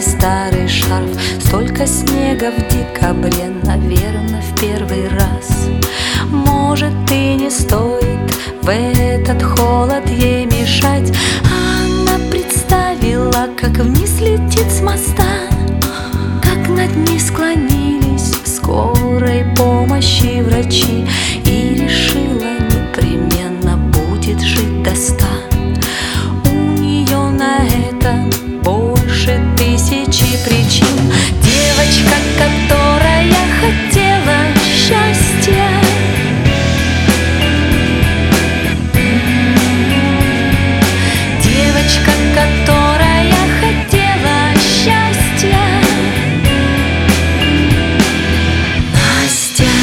неприметный старый шарф. Столько снега в декабре, наверное, в первый раз. Может, и не стоит в этот холод ей мешать. Она представила, как вниз летит с моста, как над ней склонились скорой помощи врачи, и решила, непременно будет жить до 100. У нее на это больше 1000 причин. Девочка, которая хотела счастья, девочка, которая хотела счастья, Настя.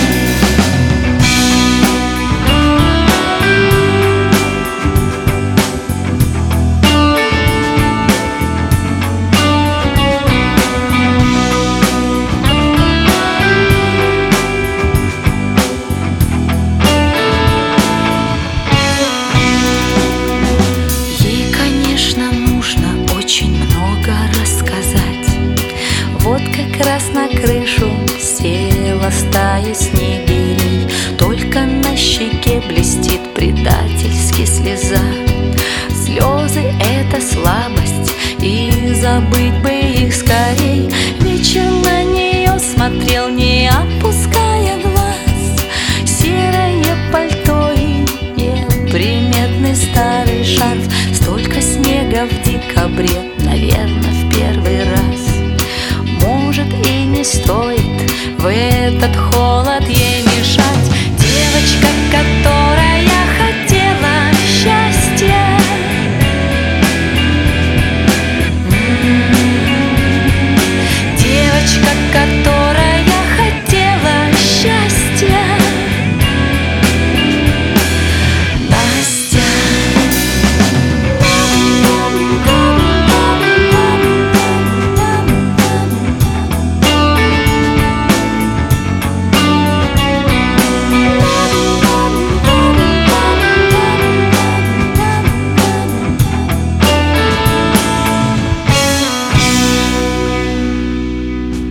Вот как раз на крышу села стая снегирей, только на щеке блестит предательски слеза. Слезы — это слабость, и забыть бы их скорей. Вечер на нее смотрел, не опуская глаз. Серое пальто и неприметный старый шарф. Столько снега в декабре, наверное, в первый раз. Может, и не стоит в этот холод